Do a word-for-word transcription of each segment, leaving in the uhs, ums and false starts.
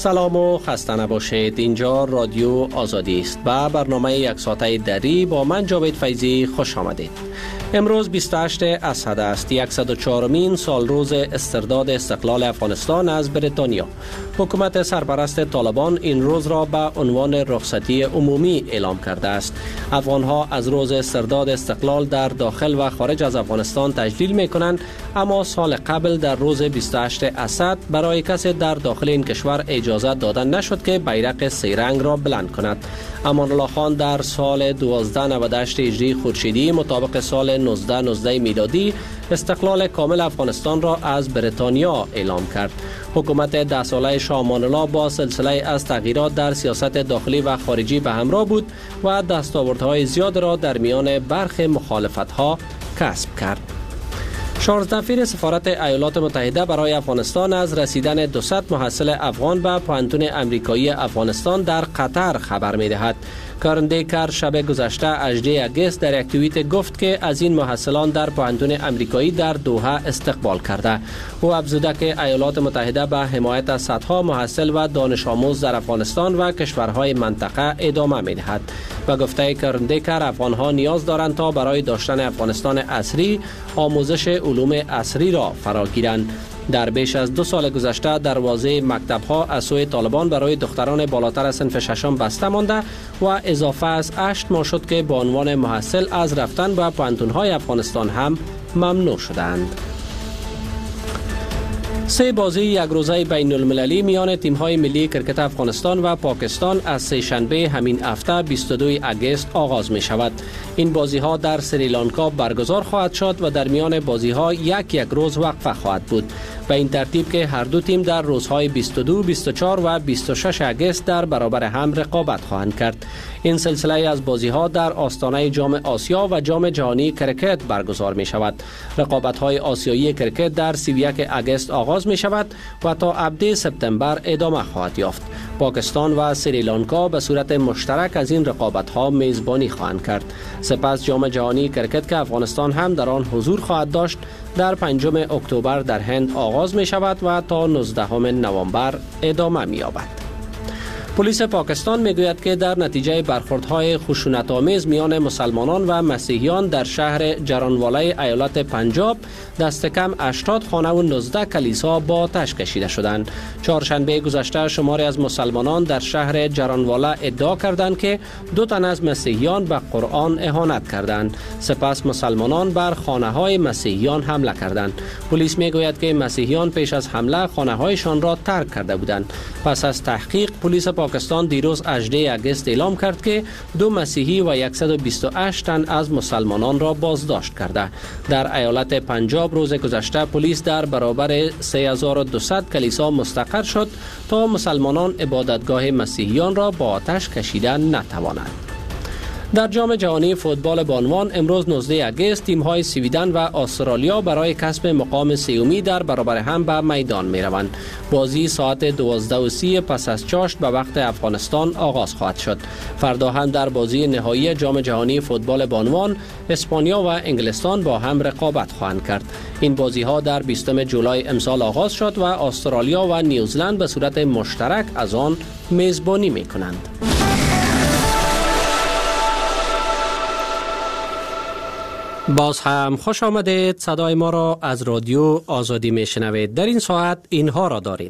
سلام و خسته نباشید. اینجا رادیو آزادی است و برنامه یک ساعته دری با من جاوید فیضی خوش آمدید. امروز بیست و هشتم اسد است، صد و چهارمین سال روز استرداد استقلال افغانستان از بریتانیا. حکومت سرپرست طالبان این روز را به عنوان رخصتی عمومی اعلام کرده است. افغانها از روز استرداد استقلال در داخل و خارج از افغانستان تجلیل می کنند، اما سال قبل در روز بیست و هشتم اسد برای کسی در داخل این کشور اجازه داده نشد که بیرق سه رنگ را بلند کند. امان الله خان در سال دوازده نود و هشت هجری خورشیدی مطابق سال نوزده نوزده میلادی استقلال کامل افغانستان را از بریتانیا اعلام کرد. حکومت ده ساله شاه امان الله با سلسله از تغییرات در سیاست داخلی و خارجی به همراه بود و دستاوردهای زیاد را در میان برخی مخالفت‌ها کسب کرد. چارلز دفیر سفارت ایالات متحده برای افغانستان از رسیدن دویست محصل افغان به پوهنتون امریکایی افغانستان در قطر خبر می دهد. کارن دیکر شب گذشته هجدهم اگست در یک توییت گفت که از این محصلان در پوهنتون امریکایی در دوحه استقبال کرده. او افزوده که ایالات متحده به حمایت از صدها محصل و دانش آموز در افغانستان و کشورهای منطقه ادامه می دهد. و گفته کارن دیکر افغانها نیاز دارند تا برای داشتن افغانستان عصری آموزش علوم عصری را فرا گیرند. در بیش از دو سال گذشته دروازه مکتب‌ها از سوی طالبان برای دختران بالاتر از صنف ششم بسته مانده و اضافه از هشت ماه شد که به عنوان محصل از رفتن به پوهنتون‌های افغانستان هم ممنوع شدند. سه بازی یک روزه بین المللی میان تیم‌های ملی کرکت افغانستان و پاکستان از سه شنبه همین هفته بیست و دوم اگست آغاز می شود. این بازی‌ها در سریلانکا برگزار خواهد شد و در میان بازی‌ها یک یک روز وقفه خواهد بود. به این ترتیب که هر دو تیم در روزهای بیست و دو، بیست و چهار و بیست و شش اگست در برابر هم رقابت خواهند کرد. این سلسله از بازی‌ها در آستانه جام آسیا و جام جهانی کرکت برگزار می شود. رقابت‌های آسیایی کرکت در سی و یک اگست آغاز می شود و تا هفدهم سپتامبر ادامه خواهد یافت. پاکستان و سریلانکا به صورت مشترک از این رقابت‌ها میزبانی خواهند کرد. سپس جام جهانی کرکت که افغانستان هم در آن حضور خواهد داشت در پنجم اکتبر در هند آغاز می شود و تا نوزدهم نوامبر ادامه می یابد. پلیس پاکستان می گوید که در نتیجه برخوردهای خشونت‌آمیز میان مسلمانان و مسیحیان در شهر جرانواله ایالت پنجاب دست کم هشتاد خانه و نوزده کلیسا با آتش کشیده شدند. چهارشنبه گذشته شماری از مسلمانان در شهر جرانواله ادعا کردند که دو تن از مسیحیان به قرآن اهانت کردند. سپس مسلمانان بر خانه‌های مسیحیان حمله کردند. پلیس می گوید که مسیحیان پیش از حمله خانه‌هایشان را ترک کرده بودند. پس از تحقیق پلیس پاکستان دیروز هجدهم اگست اعلام کرد که دو مسیحی و صد و بیست و هشت تن از مسلمانان را بازداشت کرده. در ایالت پنجاب روز گذشته پلیس در برابر سه هزار و دویست کلیسا مستقر شد تا مسلمانان عبادتگاه مسیحیان را با آتش کشیدن نتوانند. در جام جهانی فوتبال بانوان امروز نوزدهم اگست تیم‌های سویدن و استرالیا برای کسب مقام سومی در برابر هم به میدان می‌روند. بازی ساعت دوازده و سی پس از چاشت به وقت افغانستان آغاز خواهد شد. فردا هم در بازی نهایی جام جهانی فوتبال بانوان اسپانیا و انگلستان با هم رقابت خواهند کرد. این بازی‌ها در بیستم جولای امسال آغاز شد و استرالیا و نیوزلند به صورت مشترک از آن میزبانی می‌کنند. باز هم خوش آمدید. صدای ما را از رادیو آزادی می شنوید. در این ساعت اینها را داریم.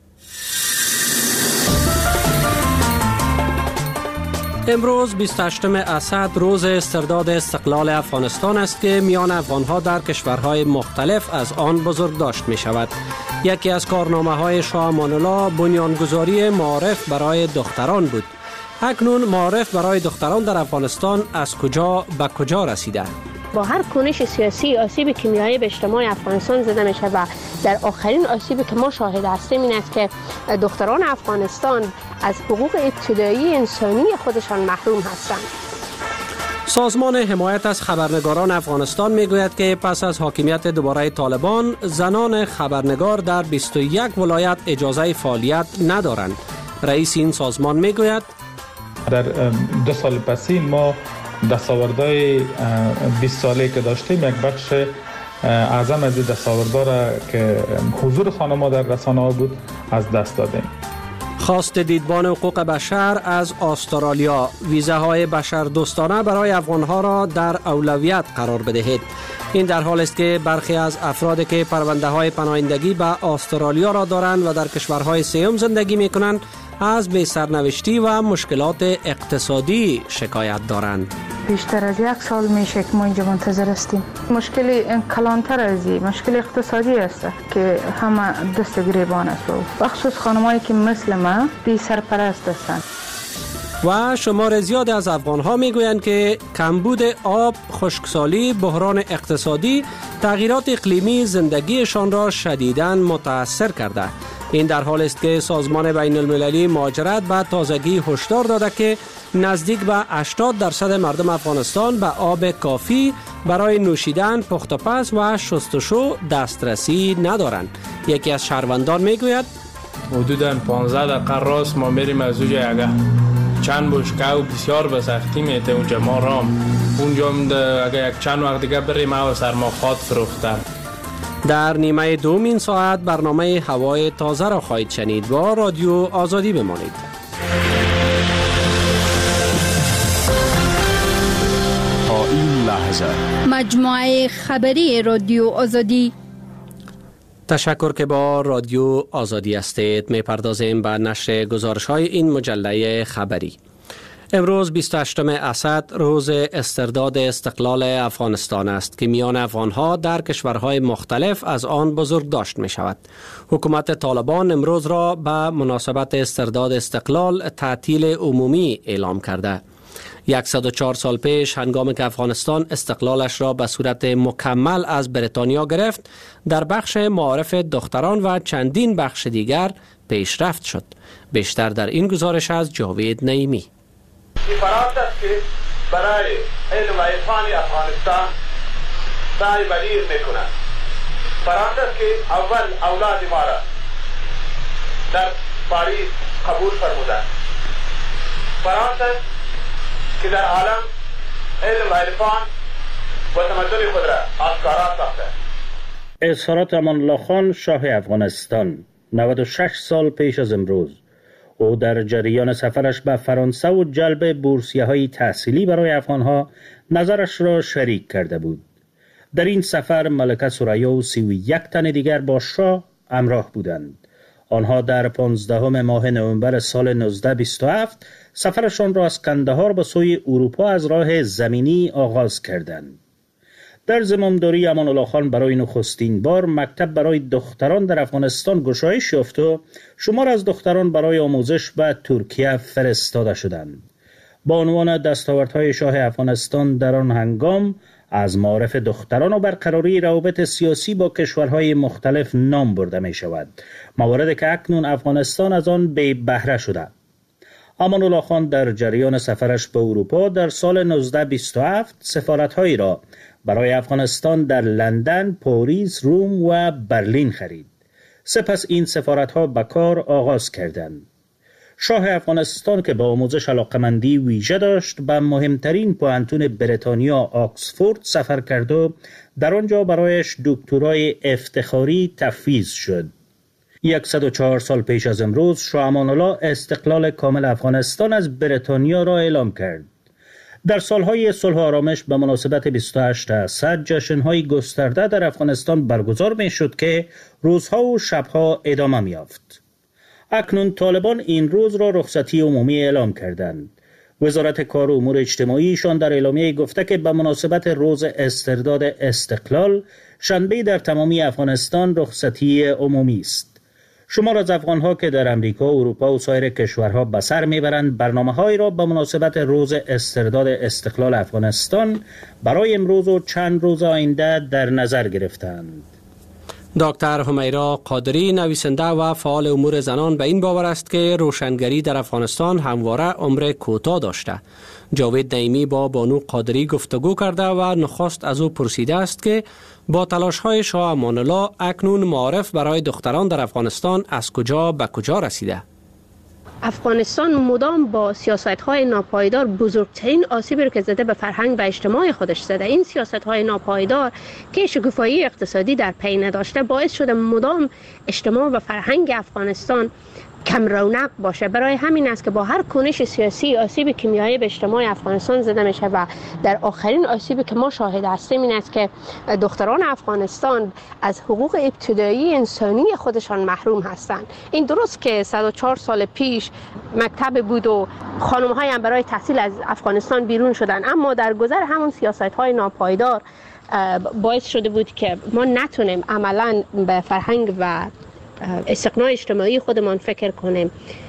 امروز بیست و هشتم اسد روز استرداد استقلال افغانستان است که میان افغانها در کشورهای مختلف از آن بزرگ داشت می شود. یکی از کارنامه های شاه امان الله بنیانگذاری معارف برای دختران بود. اکنون معارف برای دختران در افغانستان از کجا به کجا رسیده؟ با هر کنش سیاسی آسیب کیمیایی به اجتماع افغانستان زده میشه و در آخرین آسیبی که ما شاهد هستیم این است که دختران افغانستان از حقوق ابتدایی انسانی خودشان محروم هستند. سازمان حمایت از خبرنگاران افغانستان میگوید که پس از حاکمیت دوباره طالبان زنان خبرنگار در بیست و یک ولایت اجازه فعالیت ندارند. رئیس این سازمان میگوید در دو سال پسی ما دستاوردهای بیست ساله که داشتیم یک بخش اعظم از دستاوردها را که حضور خانم‌ها در رسانه‌ها بود از دست دادیم. خواست دیدبان حقوق بشر از استرالیا: ویزاهای بشر دوستانه برای افغانها را در اولویت قرار بدهید. این در حال است که برخی از افرادی که پرونده های پناهندگی به استرالیا را دارند و در کشورهای سوم زندگی می کنند از بی سرنوشتی و مشکلات اقتصادی شکایت دارند. بیشتر از یک سال میشه که ما اینجا منتظر هستیم. مشکلی کلانتر از این مشکل اقتصادی است که همه دست گریبان است، بخصوص خانمایی که مثل ما بی سرپرست هستند. و شمار زیادی از افغانها میگویند که کمبود آب، خشکسالی، بحران اقتصادی، تغییرات اقلیمی زندگیشان را شدیداً متاثر کرده. این در حال است که سازمان بین المللی مهاجرت به تازگی هشدار داده که نزدیک به هشتاد درصد مردم افغانستان به آب کافی برای نوشیدن، پخت و پز و شستشو دسترسی ندارند. یکی از شهروندان میگوید حدوداً پانزده دقیقه راست ما میریم از اونجا اگه چند بشکه و بسیار به سختی میته اونجا ما رام اونجا اگه یک چند وقت دیگه بریم او سرما خواد فروختن. در نیمه دوم این ساعت برنامه هوای تازه را خواهید شنید. با رادیو آزادی بمانید. تا این لحظه مجموعه خبری رادیو آزادی. تشکر که با رادیو آزادی هستید. می پردازیم به نشر گزارش های این مجله خبری. امروز بیست و هشتم اسد روز استرداد استقلال افغانستان است که میان افغانها در کشورهای مختلف از آن بزرگ داشت می شود. حکومت طالبان امروز را به مناسبت استرداد استقلال تعطیل عمومی اعلام کرده. صد و چهار سال پیش هنگامی که افغانستان استقلالش را به صورت مکمل از بریتانیا گرفت، در بخش معارف دختران و چندین بخش دیگر پیشرفت شد. بیشتر در این گزارش از جاوید نعیمی. فرات است که برای علم و عرفان افغانستان سعی بدیر میکنند. فرات است که اول اولاد ما را در پاریس قبول فرمودند. فرات است که در عالم علم و عرفان و تمدن خود را آشکارا ساخته. اظهارات امان الله خان شاه افغانستان نود و شش سال پیش از امروز. او در جریان سفرش به فرانسه و جلب بورسیه‌های تحصیلی برای افغانها نظرش را شریک کرده بود. در این سفر ملکه ثریا و سی و یک تن دیگر با شاه همراه بودند. آنها در پانزدهم ماه نوامبر سال نوزده بیست و هفت سفرشان را از کندهار به سوی اروپا از راه زمینی آغاز کردند. در زمامداری امان الله خان برای نخستین بار مکتب برای دختران در افغانستان گشایش یافت و شمار از دختران برای آموزش به ترکیه فرستاده شدند. با عنوان دستاوردهای شاه افغانستان در آن هنگام از معارف دختران و برقراری روابط سیاسی با کشورهای مختلف نام برده می شود، مواردی که اکنون افغانستان از آن بی بهره شده. امان الله خان در جریان سفرش به اروپا در سال نوزده بیست و هفت سفارت‌هایی را برای افغانستان در لندن، پاریس، روم و برلین خرید. سپس این سفارت‌ها به کار آغاز کردند. شاه افغانستان که به آموزش علاقمندی ویژه داشت به مهمترین پوهنتون بریتانیا آکسفورد سفر کرد و در آنجا برایش دکترای افتخاری تفویض شد. صد و چهار سال پیش از امروز شاه امان الله استقلال کامل افغانستان از بریتانیا را اعلام کرد. در سالهای صلح و آرامش به مناسبت بیست و هشت اسد جشن‌های گسترده در افغانستان برگزار می‌شد که روزها و شبها ادامه می‌یافت. اکنون طالبان این روز را رخصتی عمومی اعلام کردند. وزارت کار و امور اجتماعیشان در اعلامیه گفته که به مناسبت روز استرداد استقلال شنبه در تمامی افغانستان رخصتی عمومی است. شمار از افغانها که در امریکا، اروپا و سایر کشورها به سر میبرند برنامه‌هایی را به مناسبت روز استرداد استقلال افغانستان برای امروز و چند روز آینده در نظر گرفتند. دکتر همیرا قادری نویسنده و فعال امور زنان به این باور است که روشنگری در افغانستان همواره عمر کوتاه داشته. جاوید نعیمی با بانو قادری گفتگو کرده و نخست از او پرسیده است که با تلاش‌های شاه امان الله اکنون معارف برای دختران در افغانستان از کجا به کجا رسیده؟ افغانستان مدام با سیاست‌های ناپایدار بزرگترین آسیبی را که زده به فرهنگ و اجتماع خودش زده. این سیاست‌های ناپایدار که شکوفایی اقتصادی در پی نداشته باعث شده مدام اجتماع و فرهنگ افغانستان کم رونق باشه. برای همین است که با هر کنش سیاسی آسیب کیمیایی به اجتماع افغانستان زده میشه و در آخرین آسیبی که ما شاهد هستیم این است که دختران افغانستان از حقوق ابتدایی انسانی خودشان محروم هستند. این درست که صد و چهار سال پیش مکتب بود و خانم‌های هم برای تحصیل از افغانستان بیرون شدن، اما در گذر همون سیاست‌های ناپایدار باعث شده بود که ما نتونیم عملاً به فرهنگ و استقناع اجتماعی خودمان فکر کنیم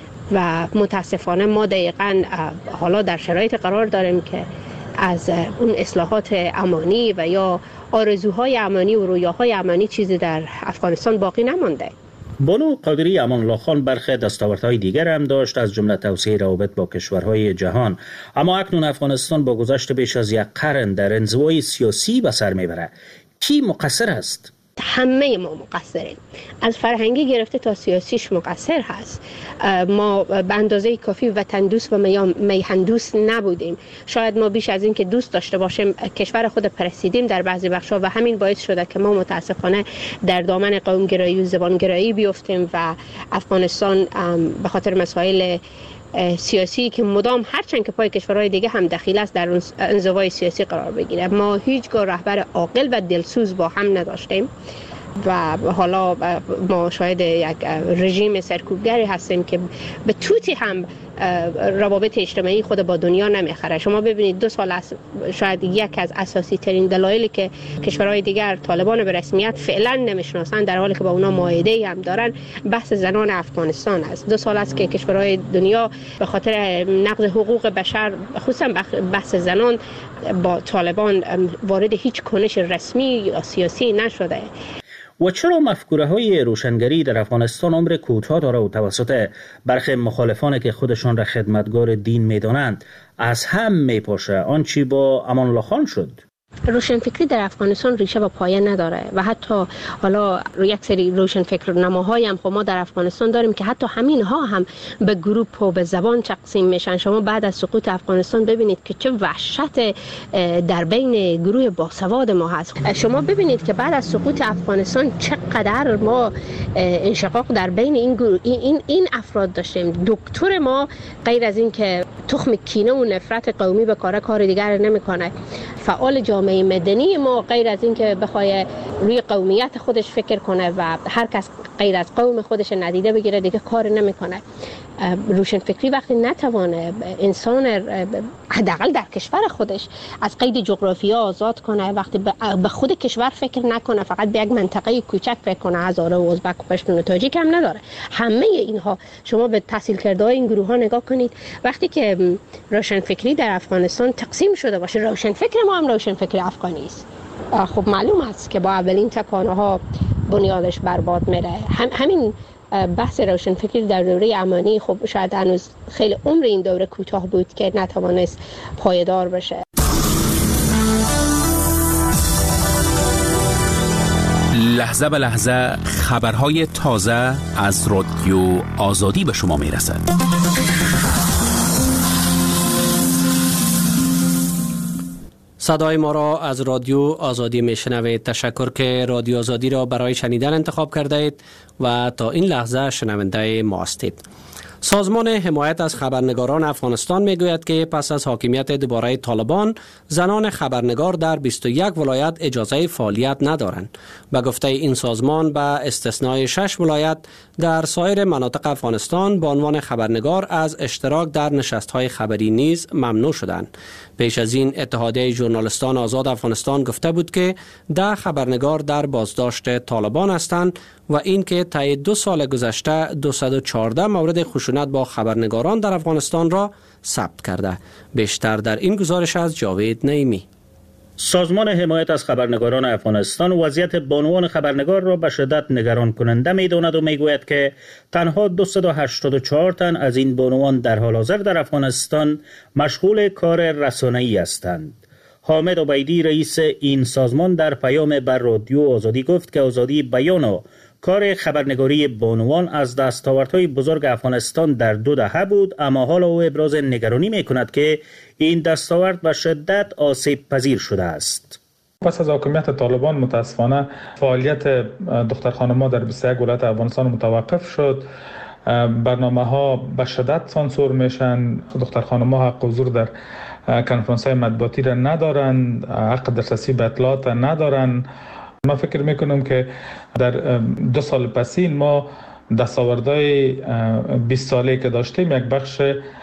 و متاسفانه ما دقیقاً حالا در شرایط قرار داریم که از اون اصلاحات امانی و یا آرزوهای امانی و رویاهای امانی چیزی در افغانستان باقی نمانده. بانو قادری امان الله خان برخی دستاوردهای دیگر هم داشت، از جمله توسعه روابط با کشورهای جهان، اما اکنون افغانستان با گذشت بیش از یک قرن در انزوای سیاسی به سر میبره. کی مقصر است؟ همه ما مقصریم، از فرهنگی گرفته تا سیاسیش مقصر هست. ما به اندازه کافی وطن دوست و میهن دوست نبودیم. شاید ما بیش از این که دوست داشته باشیم کشور خود پرستیدیم در بعضی بخشا و همین باعث شده که ما متاسفانه در دامن قومگرایی و زبانگرایی بیفتیم و افغانستان به خاطر مسائل سیاسی که مدام هرچند که پای کشورهای دیگه هم دخیل است در انزوای سیاسی قرار بگیره. ما هیچگاه رهبر عاقل و دلسوز با هم نداشتیم و حالا ما شاید یک رژیم سرکوبگری هستیم که به توتی هم روابط اجتماعی خود با دنیا نمیخره. شما ببینید دو سال است شاید یک از اساسی ترین دلایلی که کشورهای دیگر طالبان به رسمیت فعلا نمیشناسن در حالی که با اونا معاهده هم دارن بحث زنان افغانستان است. دو سال است که کشورهای دنیا به خاطر نقض حقوق بشر خصوصا بحث زنان با طالبان وارد هیچ کنش رسمی یا سیاسی نشده. و چرا مفکوره های روشنگری در افغانستان عمر کوتاه داره و توسط برخی مخالفان که خودشان را خدمتگار دین میدانند از هم میپاشه؟ آنچه با امان الله خان شد. روشنفکری در افغانستان ریشه و پایه نداره و حتی حالا یک سری روشنفکر نماهایی هم خب ما در افغانستان داریم که حتی همین ها هم به گروپ و به زبان تقسیم میشن. شما بعد از سقوط افغانستان ببینید که چه وحشت در بین گروه باسواد ما هست. شما ببینید که بعد از سقوط افغانستان چقدر ما انشقاق در بین این گروه این این افراد داشتیم. دکتر ما غیر از این که تخم کینه و نفرت قومی به کار کار دیگر نمیکنه، فعال جامعه مدنی ما غیر از این که بخواد روی قومیت خودش فکر کنه و هر کس غیر از قوم خودش ندیده بگیره دیگه کار نمیکنه. روشنفکری وقتی نتوانه انسان حداقل در کشور خودش از قید جغرافیا آزاد کنه، وقتی به خود کشور فکر نکنه، فقط به یک منطقه کوچک فکر کنه، هزاره و ازبک و پشتون و تاجیک هم نداره، همه اینها شما به تحصیل کرده های این گروه ها نگاه کنید. وقتی که روشنفکری در افغانستان تقسیم شده باشه، روشنفکر ما هم روشنفکر افغانی است، خب معلوم است که با اولین تکانه ها بنیادش برباد میره. هم همین بحث روشنفکری در دوره امانی خب شاید هنوز خیلی عمر این دوره کوتاه بود که نتوانست پایدار بشه. لحظه به لحظه خبرهای تازه از رادیو آزادی به شما میرسد. صدای ما را از رادیو آزادی میشنوید. تشکر که رادیو آزادی را برای شنیدن انتخاب کرده اید و تا این لحظه شنونده ما هستید. سازمان حمایت از خبرنگاران افغانستان میگوید که پس از حاکمیت دوباره طالبان زنان خبرنگار در بیست و یک ولایت اجازه فعالیت ندارند. به گفته این سازمان به استثنای شش ولایت در سایر مناطق افغانستان به عنوان خبرنگار از اشتراک در نشست‌های خبری نیز ممنوع شدند. پیش از این اتحادیه ژورنالیستان آزاد افغانستان گفته بود که ده خبرنگار در بازداشت طالبان هستند و این که طی دو سال گذشته دویست و چهارده مورد خشونت با خبرنگاران در افغانستان را ثبت کرده. بیشتر در این گزارش از جاوید نعیمی. سازمان حمایت از خبرنگاران افغانستان وضعیت بانوان خبرنگار را به شدت نگران کننده می‌داند و میگوید که تنها دویست و هشتاد و چهار تن از این بانوان در حال حاضر در افغانستان مشغول کار رسانه‌ای هستند. حامد عبیدی رئیس این سازمان در پیام بر رادیو آزادی گفت که آزادی بیان و کار خبرنگاری بانوان از دستاوردهای بزرگ افغانستان در دو دهه بود، اما حالا او ابراز نگرانی می‌کند که این دستاورد به شدت آسیب پذیر شده است. پس از حاکمیت طالبان متاسفانه فعالیت دختر خانم‌ها در بیست و یک ولایت افغانستان متوقف شد برنامه ها به شدت سانسور میشن. دختر خانم ها حق حضور در کنفرانس های مطبوعاتی را ندارن، حق دسترسی به اطلاعات ندارن. ما فکر میکنم که در دو سال پسین ما دستاوردهای بیست ساله که داشتیم یک بخش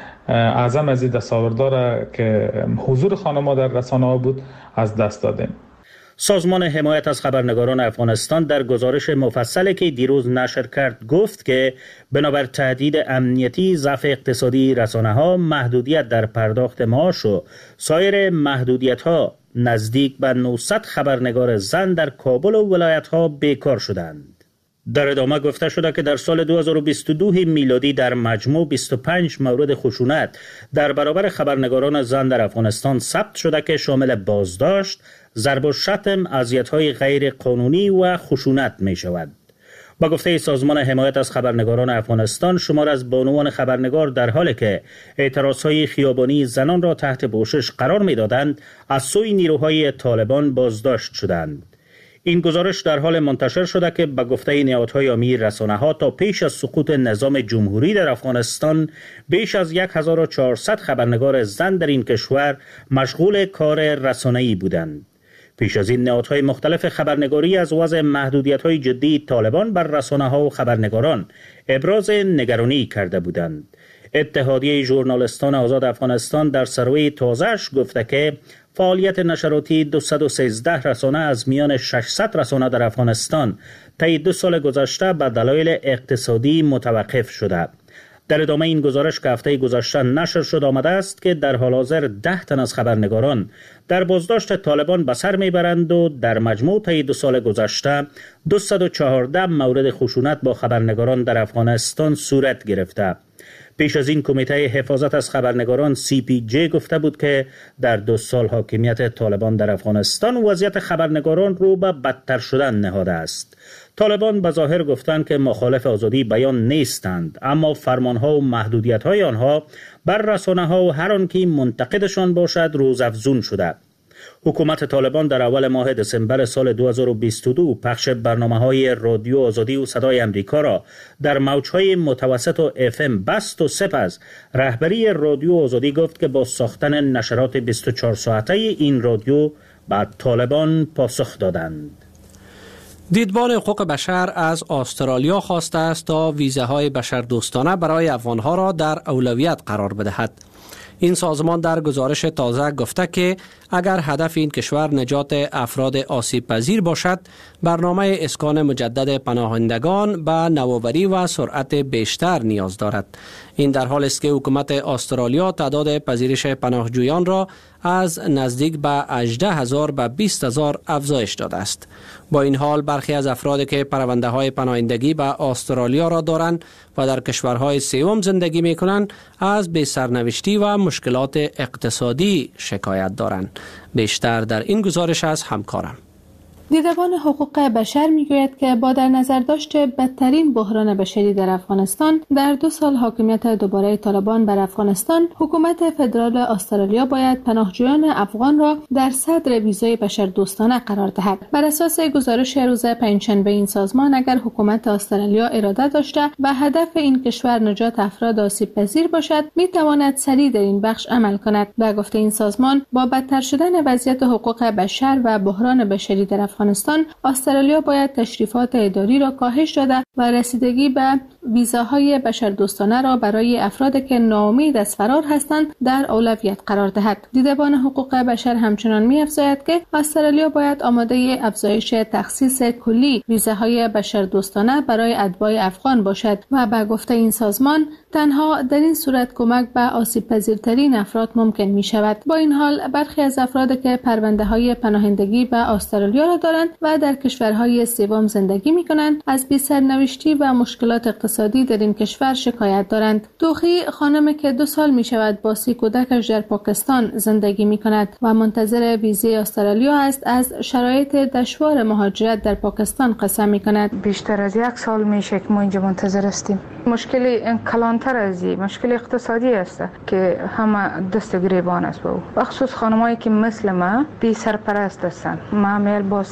اعظم از این دستاوردها را که حضور خانم ها در رسانه ها بود از دست دادیم. سازمان حمایت از خبرنگاران افغانستان در گزارش مفصلی که دیروز نشر کرد گفت که بنابر تهدید امنیتی، ضعف اقتصادی رسانه‌ها، محدودیت در پرداخت معاش و سایر محدودیت‌ها نزدیک به نهصد خبرنگار زن در کابل و ولایت‌ها بیکار شدند. در ادامه گفته شده که در سال دو هزار و بیست و دو میلادی در مجموع بیست و پنج مورد خشونت در برابر خبرنگاران زن در افغانستان ثبت شده که شامل بازداشت، ضرب و شتم، اذیت‌های غیر قانونی و خشونت می شود. با گفته سازمان حمایت از خبرنگاران افغانستان، شمار از بانوان خبرنگار در حالی که اعتراضهای خیابانی زنان را تحت پوشش قرار می دادند، از سوی نیروهای طالبان بازداشت شدند. این گزارش در حال منتشر شده که به گفته نهادهای امیر رسانه‌ها تا پیش از سقوط نظام جمهوری در افغانستان بیش از هزار و چهارصد خبرنگار زن در این کشور مشغول کار رسانه‌ای بودند. پیش از این نهادهای مختلف خبرنگاری از وضع محدودیت‌های جدی طالبان بر رسانه‌ها و خبرنگاران ابراز نگرانی کرده بودند. اتحادیه ژورنالیستان آزاد افغانستان در سروی تازه‌اش گفته که فعالیت نشراتی دویست و سیزده رسانه از میان ششصد رسانه در افغانستان طی دو سال گذشته به دلایل اقتصادی متوقف شده. در ادامه این گزارش که هفته گذشته نشر شد آمده است که در حال حاضر ده تن از خبرنگاران در بازداشت طالبان به سر میبرند و در مجموع طی دو سال گذشته دویست و چهارده مورد خشونت با خبرنگاران در افغانستان صورت گرفته. پیش از این کمیته حفاظت از خبرنگاران سی پی جی گفته بود که در دو سال حاکمیت طالبان در افغانستان وضعیت خبرنگاران رو به بدتر شدن نهاده است. طالبان به ظاهر گفتند که مخالف آزادی بیان نیستند، اما فرمانها و محدودیت‌های آنها بر رسانه‌ها و هر آنکه منتقدشان باشد روزافزون شده. حکومت طالبان در اول ماه دسامبر سال دو هزار و بیست و دو پخش برنامه‌های رادیو آزادی و صدای امریکا را در موج‌های متوسط و اف ام بست و سپس رهبری رادیو آزادی گفت که با ساختن نشرات بیست و چهار ساعته این رادیو به طالبان پاسخ دادند. دیدبان حقوق بشر از استرالیا خواسته است تا ویزاهای بشردوستانه برای افغانها را در اولویت قرار بدهد. این سازمان در گزارش تازه گفته که اگر هدف این کشور نجات افراد آسیب پذیر باشد، برنامه اسکان مجدد پناهندگان به نوآوری و سرعت بیشتر نیاز دارد. این در حالی است که حکومت استرالیا تعداد پذیرش پناهجویان را از نزدیک به هجده هزار به بیست هزار افزایش داده است. با این حال برخی از افرادی که پرونده های پناهندگی به استرالیا را دارند و در کشورهای سوم زندگی می کنند از بی‌سرنوشتی و مشکلات اقتصادی شکایت دارند. بیشتر در این گزارش از همکارم. دیدبان حقوق بشر میگوید که با در نظر داشت بدترین بحران بشری در افغانستان، در دو سال حاکمیت دوباره طالبان بر افغانستان، حکومت فدرال استرالیا باید پناهجویان افغان را در صدر ویزای بشردوستانه قرار دهد. بر اساس گزارش روز پنجشنبه این سازمان، اگر حکومت استرالیا اراده داشته و هدف این کشور نجات افراد آسیب پذیر باشد، می تواند سریع در این بخش عمل کند. در گفته این سازمان، با بدتر شدن وضعیت حقوق بشر و بحران بشری در افغانستان، استرالیا باید تشریفات اداری را کاهش داده و رسیدگی به ویزاهای بشردوستانه را برای افرادی که ناامید از فرار هستند در اولویت قرار دهد. دیدبان حقوق بشر همچنان می‌افزاید که استرالیا باید آماده افزایش تخصیص کلی ویزاهای بشردوستانه برای اتباع افغان باشد و به گفته این سازمان تنها در این صورت کمک به آسیب پذیرترین افراد ممکن می شود. با این حال برخی از افرادی که پرونده های پناهندگی به استرالیا را دارند و در کشورهای سوم زندگی می کنند از بی‌سرنوشتی و مشکلات اقتصادی در این کشور شکایت دارند. دوخی خانمی که دو سال می شود با سی کودکش در پاکستان زندگی می کند و منتظر ویزای استرالیا است، از شرایط دشوار مهاجرت در پاکستان قسم می کند. بیشتر از یک سال میشه که ما اینجا منتظر هستیم. مشکلی کلانتر از این مشکل اقتصادی است که همه دست گریبان است. با خصوص خانمایی که مثل ما بی سرپرست هستند، معامل با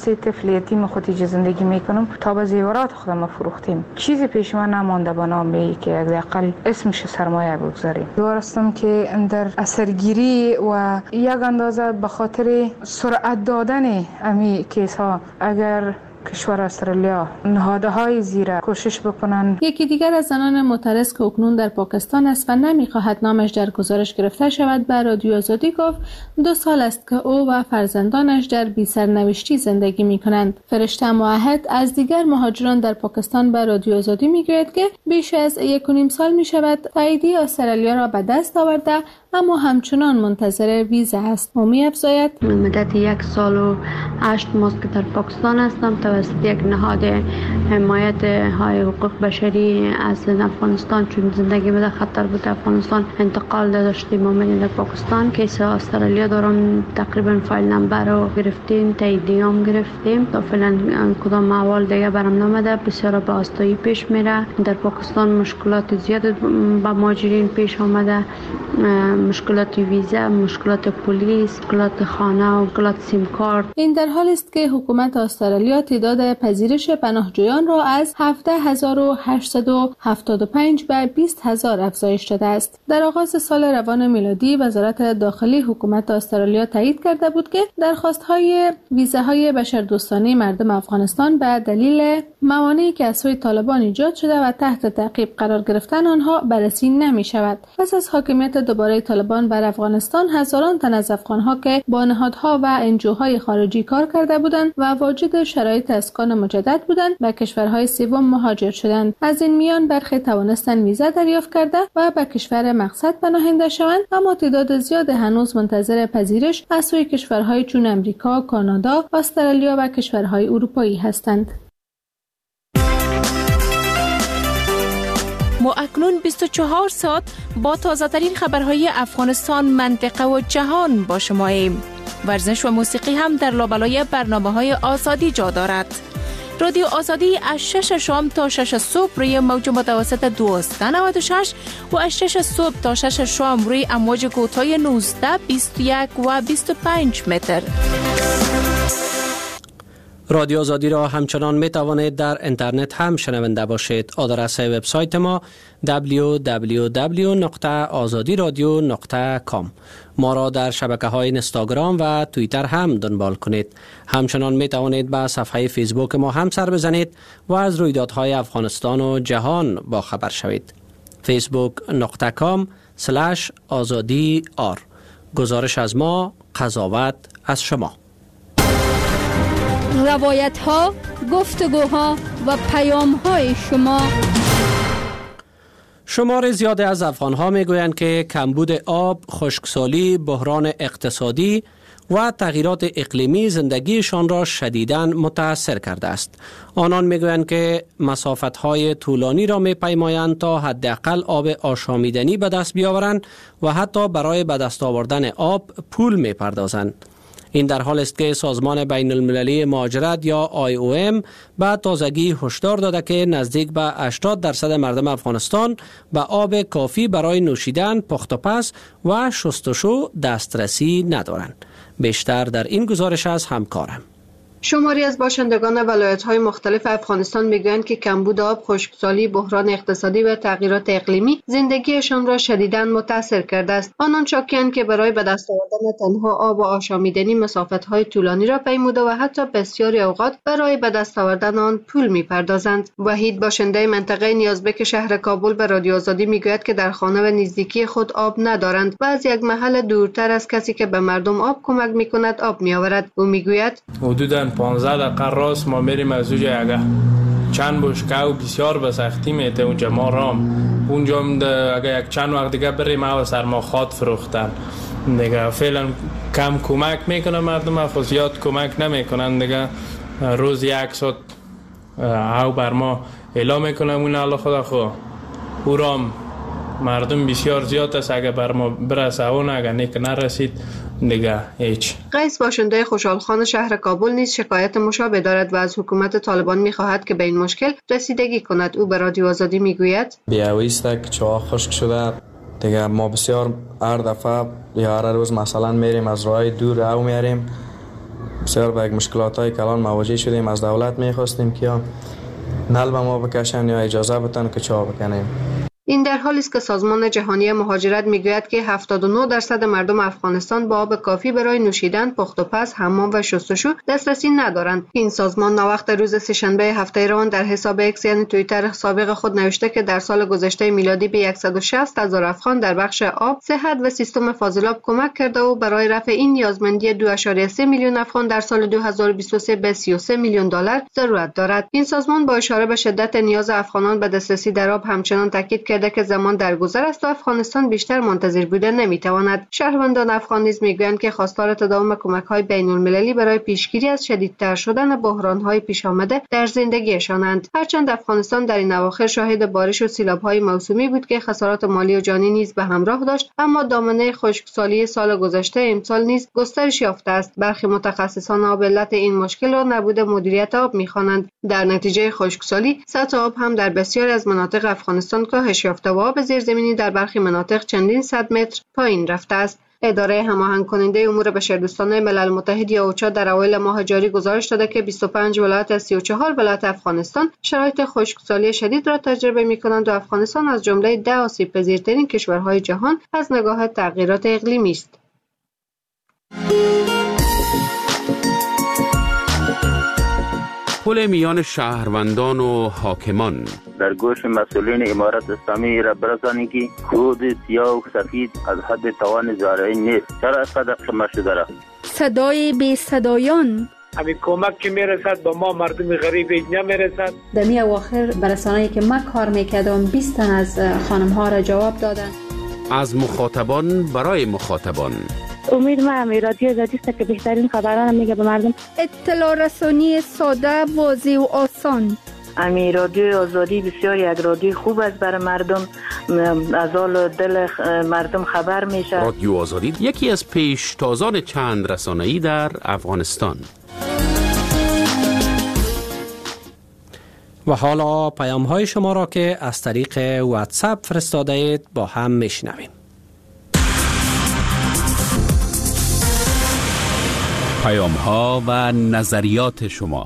سه طفل یتیم خودی زندگی میکنم تا به زیورات خودم فروختیم. چیزی پیش من نمانده به نام ای که حداقل اسمش سرمایه بگذاریم. دوارستم که در اثرگیری و یک اندازه به خاطر سرعت دادن امی کیس ها اگر کشور استرالیا نهادهای زیر کوشش بکنن. یکی دیگر از زنان معترض که اکنون در پاکستان است و نمیخواهد نامش در گزارش گرفته شود به رادیو آزادی گفت دو سال است که او و فرزندانش در بی سرنوشتی زندگی میکنند. فرشته موحد از دیگر مهاجران در پاکستان به رادیو آزادی میگوید که بیش از یک و نیم سال میشود تاییدیه استرالیا را به دست آورده اما همچنان منتظر ویزا است. او می‌افزاید مدت یک سال و هشت ماه که در پاکستان هستم توسط یک نهاد حمایت های حقوق بشری از افغانستان، چون زندگی در خطر بود افغانستان انتقال داشتیم آمدیم در پاکستان. کیس استرالیا دارم تقریبا فایل نمبر رو گرفتیم، تاییدیه‌ام گرفتیم تا فعلا کدام احوال دیگه برام نامده. بسیار به آستایی پیش میره. در پاکستان مشکلات زیاد با مهاجرین پیش آمده، مشکلات ویزا، مشکلات پلیس، مشکلات خانه و مشکلات سیم کارت. این در حالی است که حکومت استرالیا تعداد پذیرش پناهجویان را از هفده هزار و هشتصد و هفتاد و پنج به بیست هزار افزایش داده است. در آغاز سال روان میلادی وزارت داخلی حکومت استرالیا تایید کرده بود که درخواست‌های ویزاهای بشردوستانه مردم افغانستان به دلیل موانعی که از سوی طالبان ایجاد شده و تحت تعقیب قرار گرفتن آنها بررسی نمی‌شود. پس از حاکمیت دوباره طالبان بر افغانستان هزاران تن از افغان‌ها که با نهادها و انجوهای خارجی کار کرده بودند و واجد شرایط اسکان مجدد بودند به کشورهای سوم مهاجر شدند. از این میان برخی توانستند ویزا دریافت کرده و به کشور مقصد پناهنده شوند، اما تعداد زیاد هنوز منتظر پذیرش از سوی کشورهای چون امریکا، کانادا، استرالیا و کشورهای اروپایی هستند. ما اکنون بیست و چهار ساعت با تازه ترین خبرهای افغانستان، منطقه و جهان با شماییم. ورزش و موسیقی هم در لابلای برنامه‌های آزادی جا دارد. رادیو آزادی از شش شام تا شش صبح روی موج متوسط دویست و نود و شش و از شش صبح تا شش شام روی امواج کوتاه نوزده، بیست و یک و بیست و پنج متر. رادیو آزادی را همچنان می توانید در اینترنت هم شنونده باشید. آدرس وبسایت ما دبلیو دبلیو دبلیو نقطه آزادی رادیو نقطه کام. ما را در شبکه‌های اینستاگرام و توییتر هم دنبال کنید. همچنان می توانید به صفحه فیسبوک ما هم سر بزنید و از رویدادهای افغانستان و جهان با خبر شوید. فیسبوک نقطه کام سلش آزادی آر. گزارش از ما، قضاوت از شما. روایت ها، گفتگوها و پیام های شما. شمار زیاد از افغان ها می گویند که کمبود آب، خشکسالی، بحران اقتصادی و تغییرات اقلیمی زندگیشان را شدیداً متاثر کرده است. آنان می گویند که مسافت های طولانی را می پیمایند تا حداقل آب آشامیدنی به دست بیاورند و حتی برای به دست آوردن آب پول می پردازند. این در حال است که سازمان بین المللی مهاجرت یا آی او ام به تازگی هشدار داده که نزدیک به هشتاد درصد مردم افغانستان به آب کافی برای نوشیدن، پخت و پز و شستشو دسترسی ندارند. بیشتر در این گزارش از همکارم. شماری از باشندگان ولایت‌های مختلف افغانستان میگویند که کمبود آب، خشکسالی، بحران اقتصادی و تغییرات اقلیمی زندگیشان را شدیداً متاثر کرده است. آنان شاکی‌اند که برای به دست آوردن تنها آب و آشامیدنی مسافت‌های طولانی را پیموده و حتی بسیاری اوقات برای به دست آوردن آن پول می‌پردازند. وحید باشنده منطقه نیازبک شهر کابل به رادیو آزادی میگوید که در خانه و نزدیکی خود آب ندارند و از یک محل دورتر از کسی که به مردم آب کمک می‌کند آب می‌آورد. او میگوید حدوداً پانزده دقیقه راست ما میریم از اونجا اگه چند بشکه بسیار به سختی میته اونجا ما رام اونجا اگه یک چند وقت دیگه بریم او سرما خواد فروختن دیگه. فعلا کم کمک میکنه مردم، خود زیاد کمک نمیکنن دیگه. روز یک ساعت او بر ما اعلام میکنه اون الله خدا خو او رام مردم بسیار زیاد است، اگه بر ما برسه اون اگه نیک نرسید دیگه هیچ. قیس باشنده خوشحالخان شهر کابل نیز شکایت مشابه دارد و از حکومت طالبان می‌خواهد که به این مشکل رسیدگی کند. او به رادیو آزادی میگوید بیاوی است که چاه خشک شده دیگه. ما بسیار هر دفعه یا هر روز مثلا میریم از راه دور او میاریم بسیار به مشکلات های کلان مواجه شدیم. از دولت میخواستیم که یا نل به ما بکشن یا اجازه بدن که چا بکنیم. این در حالی است که سازمان جهانی مهاجرت میگوید که هفتاد و نه درصد مردم افغانستان با آب کافی برای نوشیدن، پخت و پز، حمام و شستشو دسترسی ندارند. این سازمان ناوقت روز سه‌شنبه هفته روان در حساب ایکس یعنی توییتر سابق خود نوشته که در سال گذشته میلادی به صد و شصت هزار افغان در بخش آب، صحت و سیستم فاضلاب کمک کرده و برای رفع این نیازمندی دو ممیز سه میلیون افغان در سال دو هزار و بیست و سه به سی و سه میلیون دلار ضرورت دارد. این سازمان با اشاره به شدت نیاز افغانان به دسترسی در آب همچنان تاکید کرده که زمان درگذر است و افغانستان بیشتر منتظر بوده نمیتواند. شهروندان افغان نیز میگویند که خواستار تداوم کمک‌های بین‌المللی برای پیشگیری از شدیدتر شدن بحران‌های پیش آمده در زندگیشانند. هرچند افغانستان در این اواخر شاهد بارش و سیلاب‌های موسومی بود که خسارات مالی و جانی نیز به همراه داشت، اما دامنه خشکسالی سال گذشته امسال نیز گسترش یافته است. برخی متخصصان آب علت این مشکل را نبود مدیریت آب می‌خوانند. در نتیجه خشکسالی سطح آب هم در بسیاری از مناطق افغانستان کاهش یافته و آب زیرزمینی در برخی مناطق چندین صد متر پایین رفته است. اداره هماهنگ کننده امور بشردوستانه ملل متحد یا اوچا در اوایل ماه جاری گزارش داده که بیست و پنج ولایت از سی و چهار ولایت افغانستان شرایط خشکسالی شدید را تجربه می‌کنند و افغانستان از جمله ده آسیب پذیرترین کشورهای جهان از نگاه تغییرات اقلیمی است. پل میان شهروندان و حاکمان در گوش مسئولین امارت اسلامی را برسانی که خود سیاه و سفید از حد توان زارعی نیست. چرا اینقدر خمه شده را؟ صدای بی صدایان همین کمک که میرسد با ما مردم غریب نمیرسد. در می اواخر برسانه‌ای که من کار میکردم بیست تن از خانم ها را جواب دادن. از مخاطبان برای مخاطبان. امید ما امی رادیو آزادی است که بهترین خبران میگه به مردم. اطلاع رسانی ساده، واضح و آسان. امی رادیو آزادی بسیار یک رادیو خوب است برای مردم، از حال دل مردم خبر میشه. رادیو آزادی یکی از پیشتازان چند رسانه‌ای در افغانستان. و حالا پیام های شما را که از طریق واتساپ فرستاده اید با هم میشنویم. پیام ها و نظریات شما.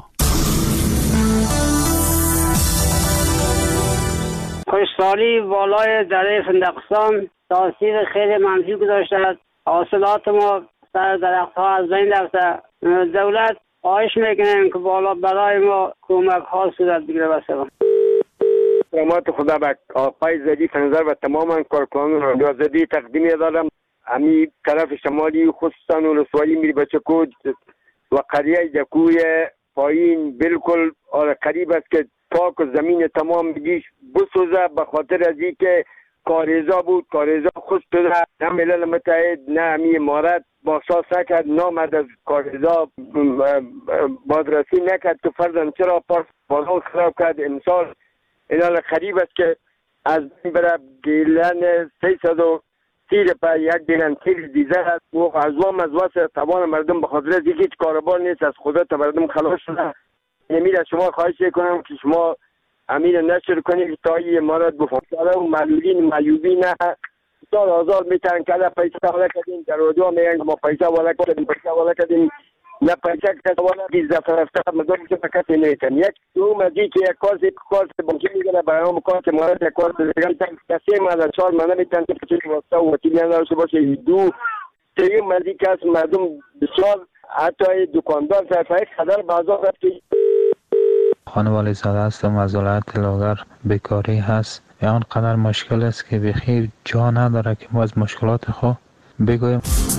خشکسالی بالای دره فندقستان تاثیر خیلی منفی گذاشته است. حاصلات ما سر درخت ها از بین رفته. دولت خواهش میکنیم که بالا برای ما کمک ها صورت بگیره. بسیار سلامات خدا به آقای زدی فنظر و تماما کارکنان رادیو آزادی تقدیم دارم. امی طرف شمالی خصوصا ولسوالی میری بچکود و قریه جکوی پایین بالکل قریب است که پاک و زمین تمام بگیش بسوزه به خاطر از این که کاریزا بود. کاریزا خود شده. نه ملل متحد نه امی امارت باساس نکرد، نامد از کاریزا بازرسی نکرد که فرزن چرا پاس بازار خراب کرد. امسال اینال قریب است که از این برای گیلن سیصد و تیر پا یک گیلن تیر دیزه است و از وام از واسه توان مردم به خاطر از هیچ کاربار نیست. از خدا تا مردم خلاص شده. امیر از شما خواهش کنم که شما امیر نشر کنید تا این امارات بفرسته و معلولین معیوبی نه سال آزاد میتن که در پیسه والا کردیم در رادیو میگن ما پیسه والا کردیم پیسه والا کردیم نه پیسه کسی والا بیز دفعه رفته مدام که فقط نیتن یک دو مزید که یک کارت کارت بانکی میگه برای هم کارت امارات یک کارت دیگه کسی ما در چهار مانه میتن که پچه واسطه و وکیلی نداشته باشه. دو سیم مزید که از مردم بسیار حتی دکاندار صرفه خدر بازار رفت که خانوالی زاده هستم از ولایت لاغر. بیکاری هست یا قدر مشکل است که بخیر جا نداره که ما از مشکلات خود بگویم.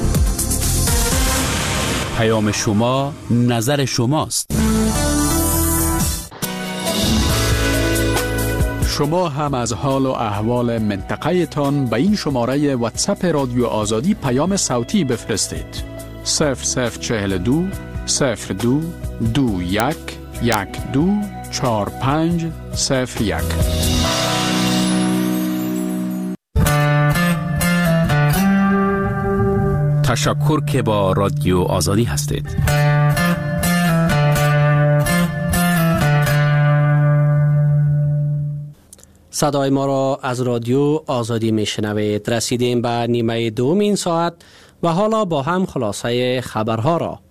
پیام شما نظر شماست. شما هم از حال و احوال منطقه تان به این شماره واتساپ رادیو آزادی پیام صوتی بفرستید. صفر صفر چهل دو صفر دو دو یک یک دو چهار پنج صفر یک. تشکر که با رادیو آزادی هستید. صدای ما را از رادیو آزادی میشنوید. رسیدیم به نیمه دوم این ساعت و حالا با هم خلاصه خبرها را